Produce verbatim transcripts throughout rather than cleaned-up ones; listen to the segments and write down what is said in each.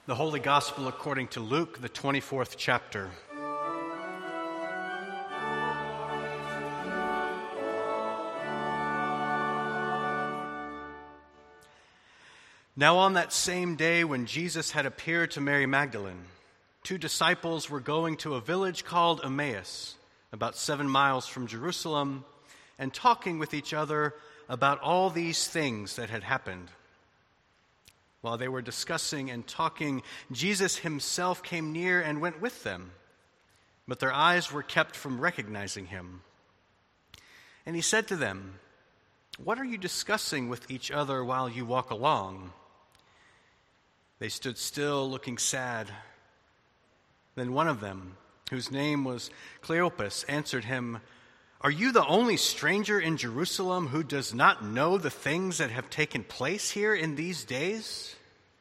The Holy Gospel according to Luke, the twenty-fourth chapter. Now on that same day when Jesus had appeared to Mary Magdalene, two disciples were going to a village called Emmaus, about seven miles from Jerusalem, and talking with each other about all these things that had happened. While they were discussing and talking, Jesus himself came near and went with them, but their eyes were kept from recognizing him. And he said to them, "What are you discussing with each other while you walk along?" They stood still, looking sad. Then one of them, whose name was Cleopas, answered him, "Are you the only stranger in Jerusalem who does not know the things that have taken place here in these days?"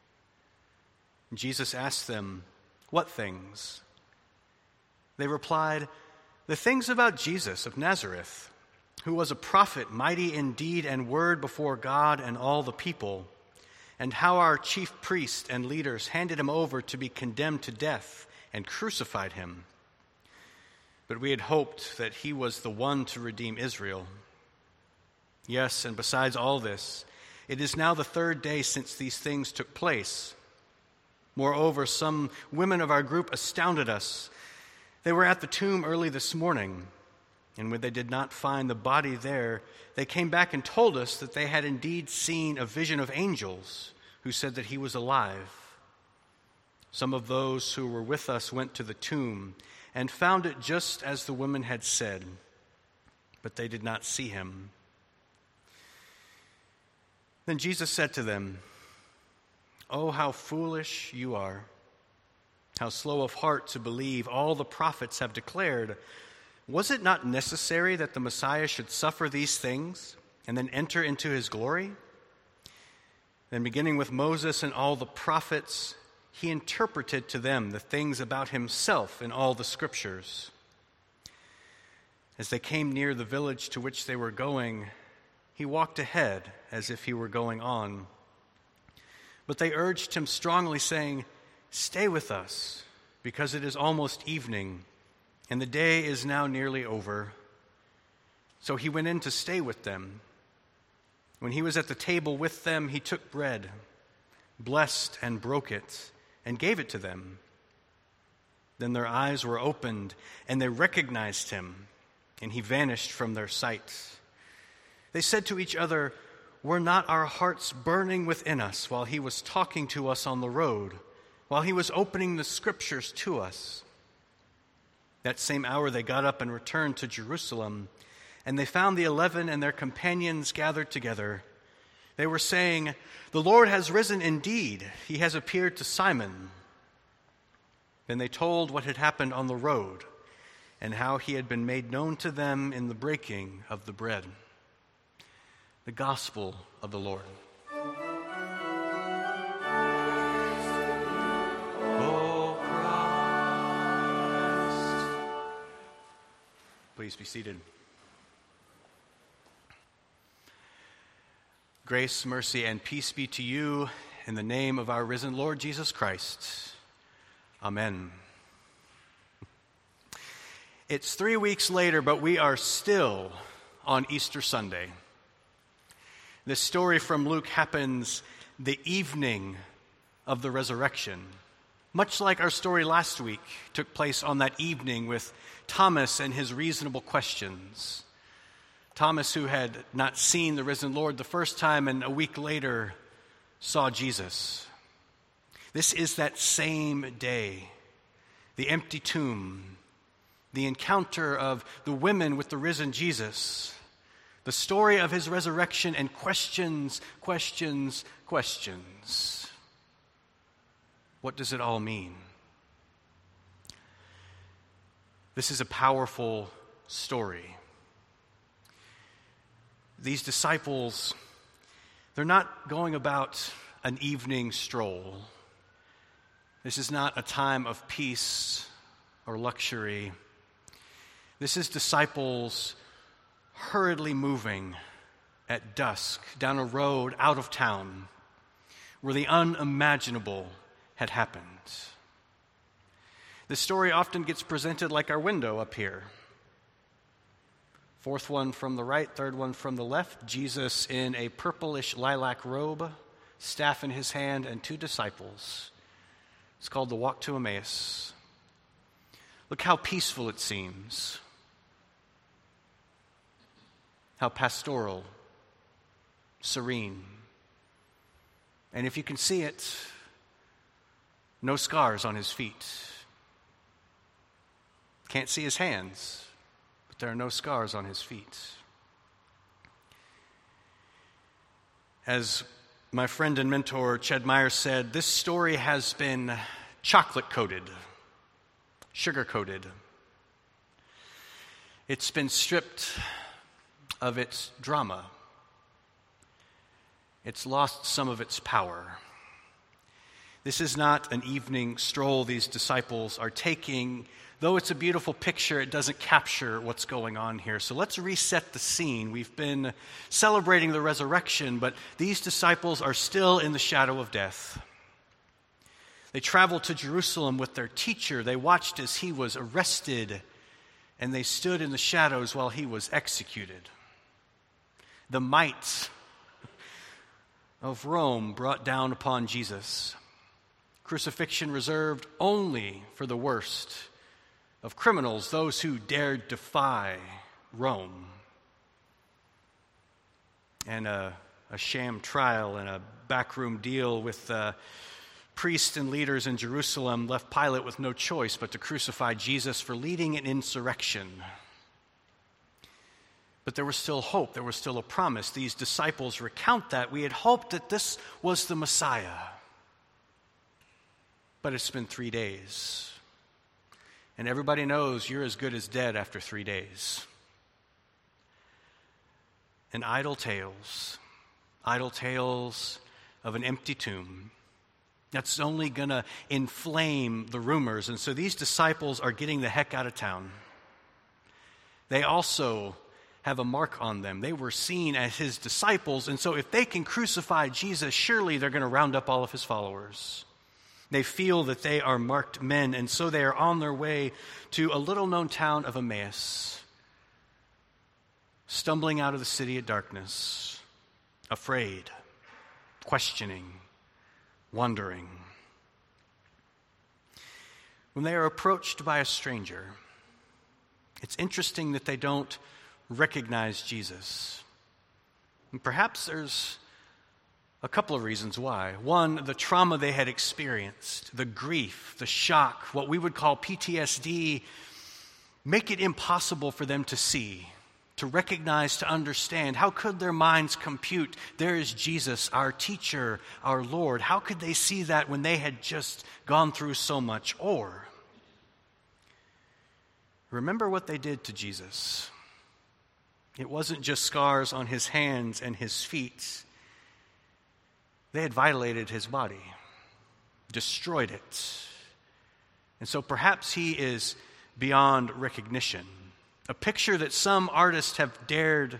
Jesus asked them, "What things?" They replied, "The things about Jesus of Nazareth, who was a prophet, mighty in deed and word before God and all the people, and how our chief priests and leaders handed him over to be condemned to death and crucified him. But we had hoped that he was the one to redeem Israel. Yes, and besides all this, it is now the third day since these things took place. Moreover, some women of our group astounded us. They were at the tomb early this morning, and when they did not find the body there, they came back and told us that they had indeed seen a vision of angels who said that he was alive. Some of those who were with us went to the tomb and found it just as the women had said, but they did not see him." Then Jesus said to them, "Oh, how foolish you are, how slow of heart to believe all the prophets have declared. Was it not necessary that the Messiah should suffer these things and then enter into his glory?" Then beginning with Moses and all the prophets, he interpreted to them the things about himself in all the scriptures. As they came near the village to which they were going, he walked ahead as if he were going on. But they urged him strongly, saying, "Stay with us, because it is almost evening, and the day is now nearly over." So he went in to stay with them. When he was at the table with them, he took bread, blessed and broke it, and gave it to them. Then their eyes were opened, and they recognized him, and he vanished from their sight. They said to each other, "Were not our hearts burning within us while he was talking to us on the road, while he was opening the scriptures to us?" That same hour they got up and returned to Jerusalem, and they found the eleven and their companions gathered together. They were saying, "The Lord has risen indeed. He has appeared to Simon." Then they told what had happened on the road and how he had been made known to them in the breaking of the bread. The Gospel of the Lord. O Christ. Please be seated. Grace, mercy, and peace be to you in the name of our risen Lord Jesus Christ. Amen. It's three weeks later, but we are still on Easter Sunday. This story from Luke happens the evening of the resurrection, much like our story last week took place on that evening with Thomas and his reasonable questions. Thomas, who had not seen the risen Lord the first time and a week later saw Jesus. This is that same day, the empty tomb, the encounter of the women with the risen Jesus, the story of his resurrection, and questions, questions, questions. What does it all mean? This is a powerful story. These disciples, they're not going about an evening stroll. This is not a time of peace or luxury. This is disciples hurriedly moving at dusk down a road out of town where the unimaginable had happened. The story often gets presented like our window up here. Fourth one from the right, third one from the left, Jesus in a purplish lilac robe, staff in his hand, and two disciples. It's called the Walk to Emmaus. Look how peaceful it seems. How pastoral, serene. And if you can see it, no scars on his feet. Can't see his hands, but there are no scars on his feet. As my friend and mentor Ched Meyer said, this story has been chocolate-coated, sugar-coated. It's been stripped of its drama. It's lost some of its power. This is not an evening stroll these disciples are taking. Though it's a beautiful picture, it doesn't capture what's going on here. So let's reset the scene. We've been celebrating the resurrection, but these disciples are still in the shadow of death. They traveled to Jerusalem with their teacher. They watched as he was arrested, and they stood in the shadows while he was executed. The might of Rome brought down upon Jesus. Crucifixion reserved only for the worst of criminals, those who dared defy Rome. And a, a sham trial and a backroom deal with uh, priests and leaders in Jerusalem left Pilate with no choice but to crucify Jesus for leading an insurrection. But there was still hope. There was still a promise. These disciples recount that. We had hoped that this was the Messiah. But it's been three days. And everybody knows you're as good as dead after three days. And idle tales, idle tales of an empty tomb. That's only going to inflame the rumors. And so these disciples are getting the heck out of town. They also have a mark on them. They were seen as his disciples, and so if they can crucify Jesus, surely they're going to round up all of his followers. They feel that they are marked men, and so they are on their way to a little-known town of Emmaus, stumbling out of the city of darkness, afraid, questioning, wondering. When they are approached by a stranger, it's interesting that they don't recognize Jesus. And perhaps there's a couple of reasons why. One, the trauma they had experienced, the grief, the shock, what we would call P T S D, make it impossible for them to see, to recognize, to understand. How could their minds compute, there is Jesus, our teacher, our Lord? How could they see that when they had just gone through so much? Or, remember what they did to Jesus. It wasn't just scars on his hands and his feet. They had violated his body, destroyed it. And so perhaps he is beyond recognition. A picture that some artists have dared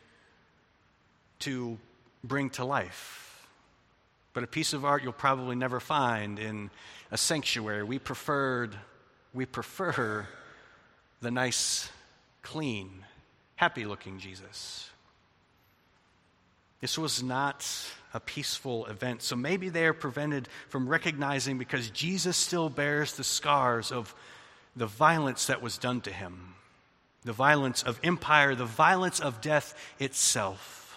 to bring to life. But a piece of art you'll probably never find in a sanctuary. We preferred, we prefer the nice, clean, happy-looking Jesus. This was not a peaceful event. So maybe they are prevented from recognizing because Jesus still bears the scars of the violence that was done to him, the violence of empire, the violence of death itself.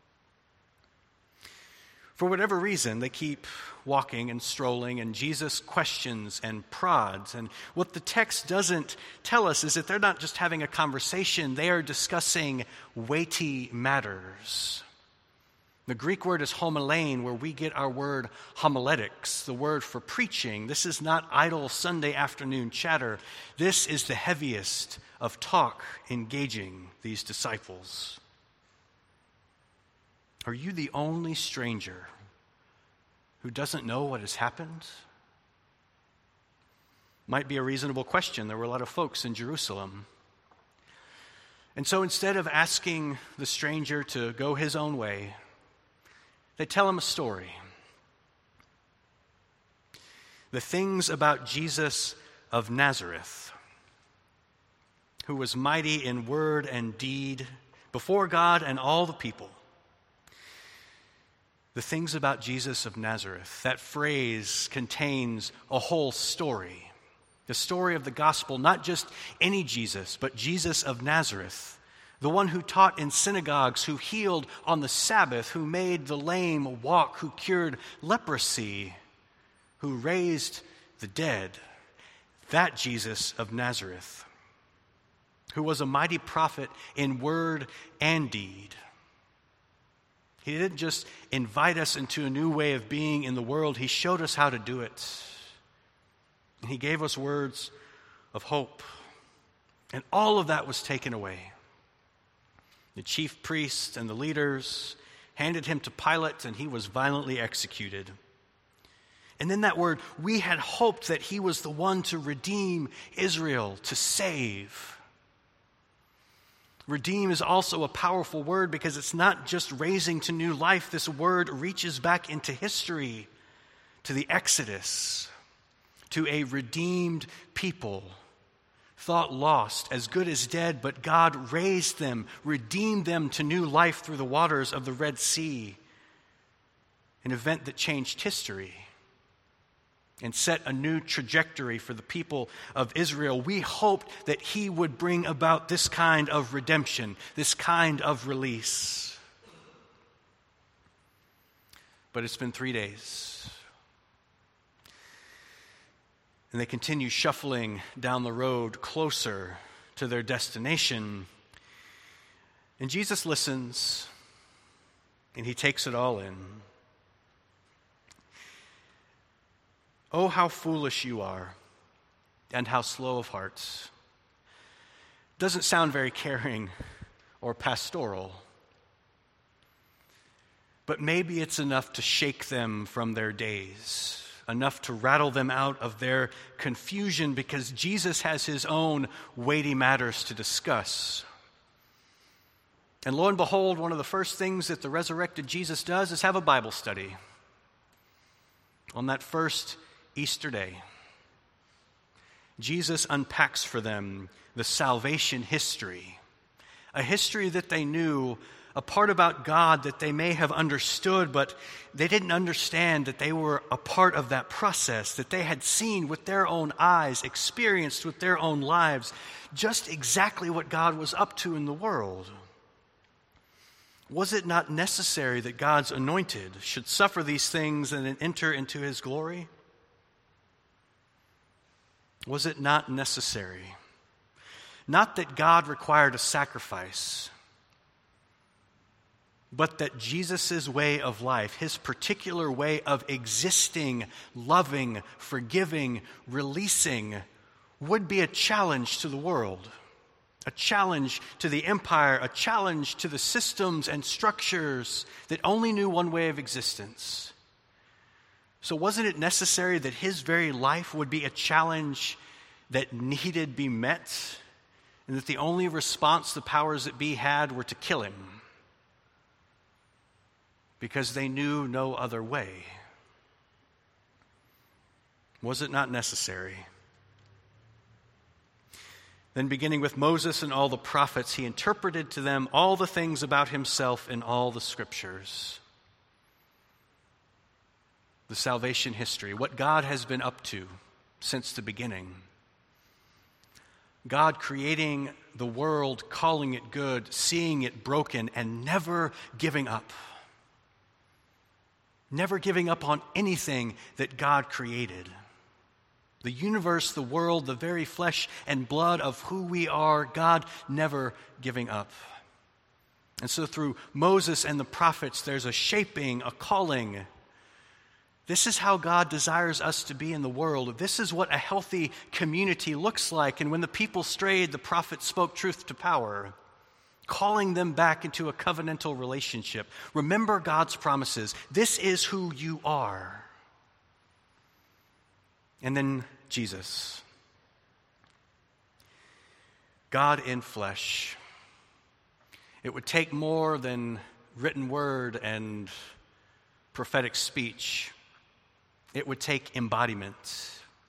For whatever reason, they keep walking and strolling, and Jesus questions and prods. And what the text doesn't tell us is that they're not just having a conversation, they are discussing weighty matters. The Greek word is homilene, where we get our word homiletics, the word for preaching. This is not idle Sunday afternoon chatter. This is the heaviest of talk engaging these disciples. Are you the only stranger who doesn't know what has happened? Might be a reasonable question. There were a lot of folks in Jerusalem. And so instead of asking the stranger to go his own way, they tell him a story. the things about Jesus of Nazareth, who was mighty in word and deed before God and all the people. The things about Jesus of Nazareth. That phrase contains a whole story. The story of the gospel, not just any Jesus, but Jesus of Nazareth, the one who taught in synagogues, who healed on the Sabbath, who made the lame walk, who cured leprosy, who raised the dead. That Jesus of Nazareth, who was a mighty prophet in word and deed. He didn't just invite us into a new way of being in the world. He showed us how to do it. And he gave us words of hope. And all of that was taken away. The chief priests and the leaders handed him to Pilate, and he was violently executed. And then that word, we had hoped that he was the one to redeem Israel, to save. Redeem is also a powerful word because it's not just raising to new life. This word reaches back into history, to the Exodus, to a redeemed people, thought lost, as good as dead, but God raised them, redeemed them to new life through the waters of the Red Sea, an event that changed history and set a new trajectory for the people of Israel. We hoped that he would bring about this kind of redemption, this kind of release. But it's been three days. And they continue shuffling down the road closer to their destination. And Jesus listens, and he takes it all in. Oh, how foolish you are, and how slow of heart. Doesn't sound very caring or pastoral. But maybe it's enough to shake them from their daze. Enough to rattle them out of their confusion, because Jesus has his own weighty matters to discuss. And lo and behold, one of the first things that the resurrected Jesus does is have a Bible study on that first Easter day. Jesus unpacks for them the salvation history, a history that they knew, a part about God that they may have understood, but they didn't understand that they were a part of that process, that they had seen with their own eyes, experienced with their own lives, just exactly what God was up to in the world. Was it not necessary that God's anointed should suffer these things and then enter into his glory? Was it not necessary? Not that God required a sacrifice, but that Jesus' way of life, his particular way of existing, loving, forgiving, releasing, would be a challenge to the world, a challenge to the empire, a challenge to the systems and structures that only knew one way of existence. So wasn't it necessary that his very life would be a challenge that needed be met, and that the only response the powers that be had were to kill him? Because they knew no other way. Was it not necessary? Then, beginning with Moses and all the prophets, he interpreted to them all the things about himself in all the scriptures. The salvation history, what God has been up to since the beginning. God creating the world, calling it good, seeing it broken, and never giving up. Never giving up on anything that God created. The universe, the world, the very flesh and blood of who we are, God never giving up. And so through Moses and the prophets, there's a shaping, a calling. This is how God desires us to be in the world. This is what a healthy community looks like. And when the people strayed, the prophets spoke truth to power, calling them back into a covenantal relationship. Remember God's promises. This is who you are. And then Jesus, God in flesh. It would take more than written word and prophetic speech. It would take embodiment.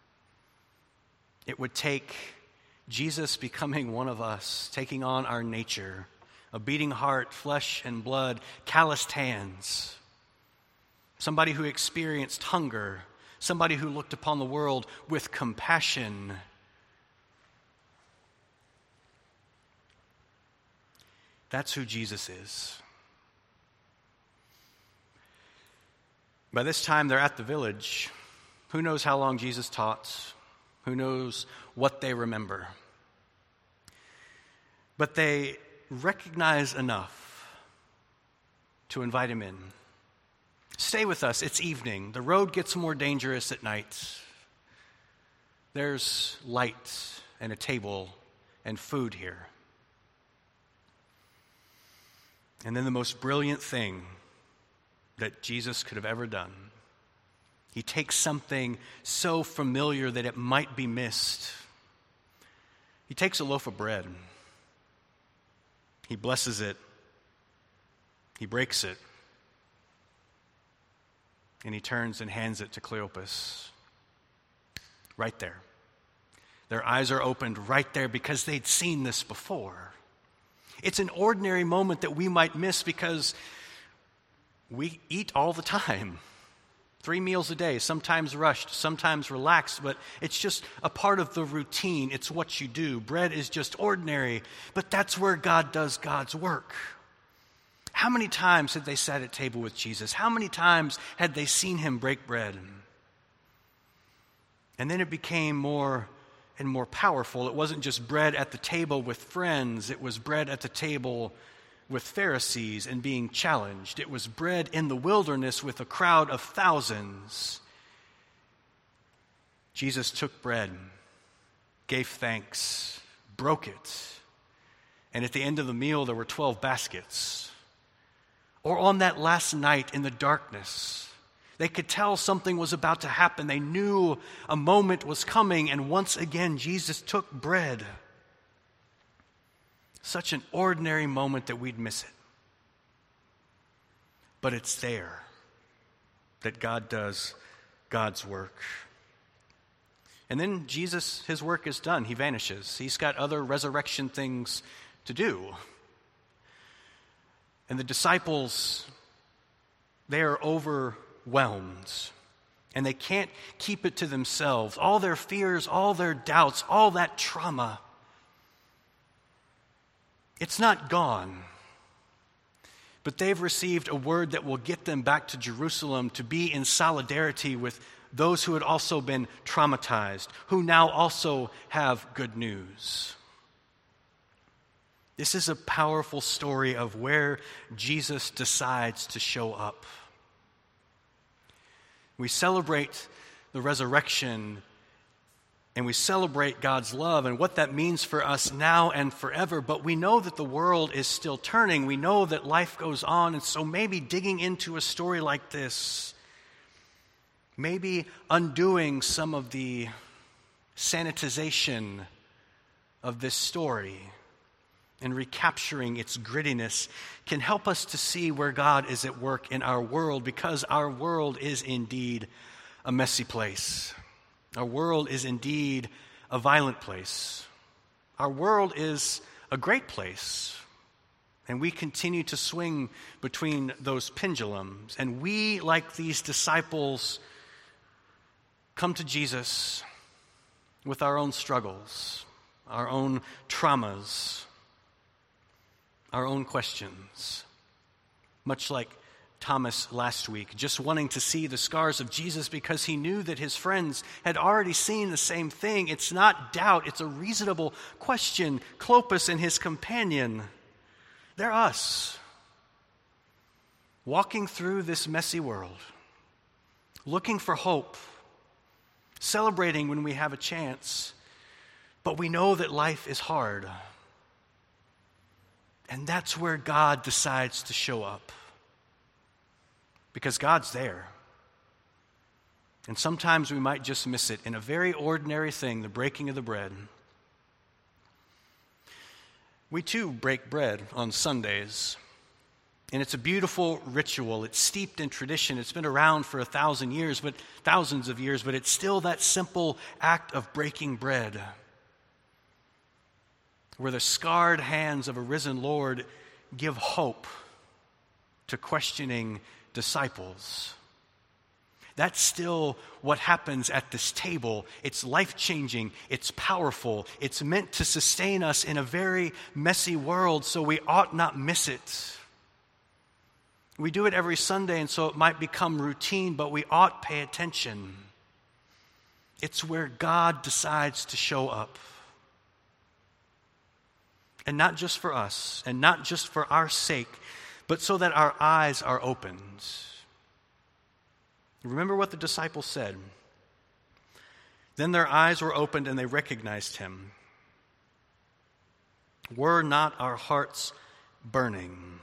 It would take Jesus becoming one of us, taking on our nature, a beating heart, flesh and blood, calloused hands, somebody who experienced hunger, somebody who looked upon the world with compassion. That's who Jesus is. By this time, they're at the village. Who knows how long Jesus taught? Who knows what they remember? But they recognize enough to invite him in. Stay with us. It's evening. The road gets more dangerous at night. There's light and a table and food here. And then the most brilliant thing that Jesus could have ever done. He takes something so familiar that it might be missed. He takes a loaf of bread. He blesses it. He breaks it. And he turns and hands it to Cleopas. Right there. Their eyes are opened right there because they'd seen this before. It's an ordinary moment that we might miss because we eat all the time. Three meals a day, sometimes rushed, sometimes relaxed, but it's just a part of the routine. It's what you do. Bread is just ordinary, but that's where God does God's work. How many times had they sat at table with Jesus? How many times had they seen him break bread? And then it became more and more powerful. It wasn't just bread at the table with friends. It was bread at the table with Pharisees and being challenged. It was bread in the wilderness with a crowd of thousands. Jesus took bread, gave thanks, broke it, and at the end of the meal there were twelve baskets. Or on that last night in the darkness, they could tell something was about to happen. They knew a moment was coming, and once again Jesus took bread. Such an ordinary moment that we'd miss it. But it's there that God does God's work. And then Jesus, his work is done. He vanishes. He's got other resurrection things to do. And the disciples, they are overwhelmed. And they can't keep it to themselves. All their fears, all their doubts, all that trauma, it's not gone, but they've received a word that will get them back to Jerusalem to be in solidarity with those who had also been traumatized, who now also have good news. This is a powerful story of where Jesus decides to show up. We celebrate the resurrection and we celebrate God's love and what that means for us now and forever. But we know that the world is still turning. We know that life goes on. And so maybe digging into a story like this, maybe undoing some of the sanitization of this story and recapturing its grittiness can help us to see where God is at work in our world, because our world is indeed a messy place. Our world is indeed a violent place. Our world is a great place. And we continue to swing between those pendulums. And we, like these disciples, come to Jesus with our own struggles, our own traumas, our own questions. Much like Thomas last week, just wanting to see the scars of Jesus because he knew that his friends had already seen the same thing. It's not doubt, it's a reasonable question. Cleopas and his companion, they're us, walking through this messy world, looking for hope, celebrating when we have a chance, but we know that life is hard. And that's where God decides to show up. Because God's there. And sometimes we might just miss it in a very ordinary thing, the breaking of the bread. We too break bread on Sundays. And it's a beautiful ritual. It's steeped in tradition. It's been around for a thousand years, but thousands of years, but it's still that simple act of breaking bread, where the scarred hands of a risen Lord give hope to questioning disciples. That's still what happens at this table. It's life-changing. It's powerful. It's meant to sustain us in a very messy world, so we ought not miss it. We do it every Sunday, and so it might become routine, but we ought pay attention. It's where God decides to show up. And not just for us, and not just for our sake, but so that our eyes are opened. Remember what the disciples said. Then their eyes were opened and they recognized him. Were not our hearts burning?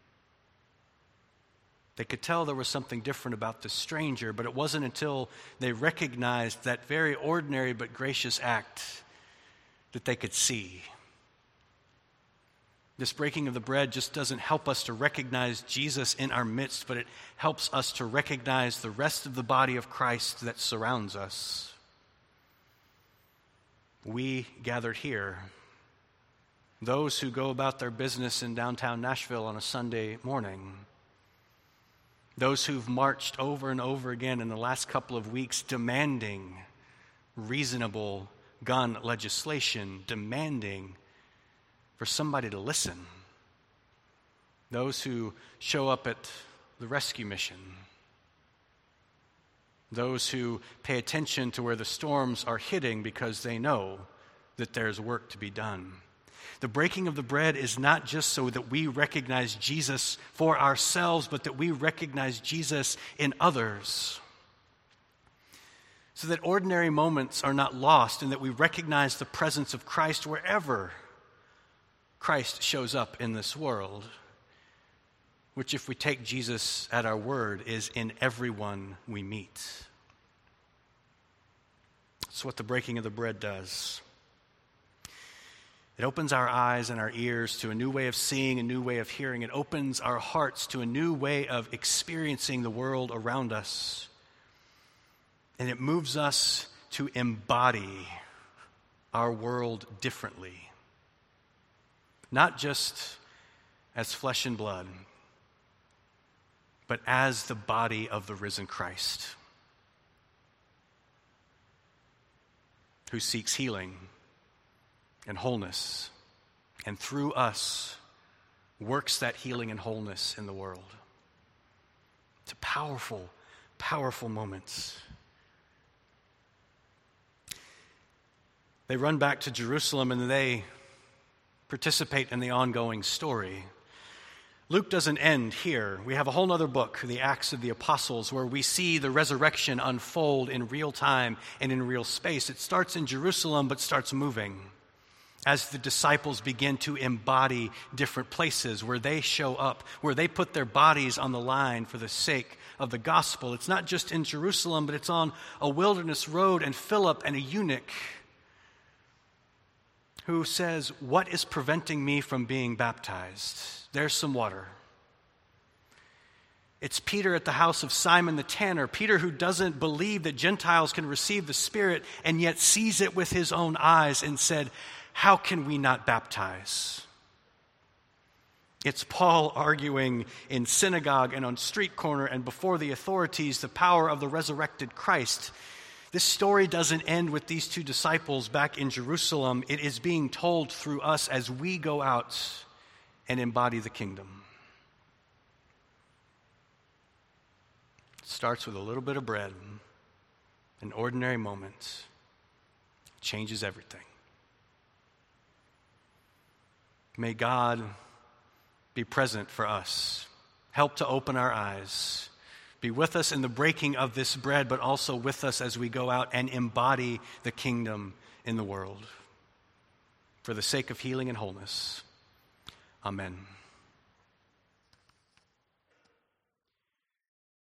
They could tell there was something different about the stranger, but it wasn't until they recognized that very ordinary but gracious act that they could see. This breaking of the bread just doesn't help us to recognize Jesus in our midst, but it helps us to recognize the rest of the body of Christ that surrounds us. We gathered here, those who go about their business in downtown Nashville on a Sunday morning, those who've marched over and over again in the last couple of weeks demanding reasonable gun legislation, demanding for somebody to listen. Those who show up at the rescue mission. Those who pay attention to where the storms are hitting because they know that there's work to be done. The breaking of the bread is not just so that we recognize Jesus for ourselves, but that we recognize Jesus in others. So that ordinary moments are not lost and that we recognize the presence of Christ wherever Christ shows up in this world, which, if we take Jesus at our word, is in everyone we meet. That's what the breaking of the bread does. It opens our eyes and our ears to a new way of seeing, a new way of hearing. It opens our hearts to a new way of experiencing the world around us. And it moves us to embody our world differently. Not just as flesh and blood, but as the body of the risen Christ, who seeks healing and wholeness, and through us works that healing and wholeness in the world. It's a powerful, powerful moments. They run back to Jerusalem and they participate in the ongoing story. Luke doesn't end here. We have a whole other book, the Acts of the Apostles, where we see the resurrection unfold in real time and in real space. It starts in Jerusalem, but starts moving as the disciples begin to embody different places where they show up, where they put their bodies on the line for the sake of the gospel. It's not just in Jerusalem, but it's on a wilderness road, and Philip and a eunuch who says, "What is preventing me from being baptized?" There's some water. It's Peter at the house of Simon the tanner, Peter who doesn't believe that Gentiles can receive the Spirit and yet sees it with his own eyes and said, "How can we not baptize?" It's Paul arguing in synagogue and on street corner and before the authorities the power of the resurrected Christ. This story doesn't end with these two disciples back in Jerusalem. It is being told through us as we go out and embody the kingdom. It starts with a little bit of bread, an ordinary moment. It changes everything. May God be present for us, help to open our eyes, be with us in the breaking of this bread, but also with us as we go out and embody the kingdom in the world. For the sake of healing and wholeness. Amen.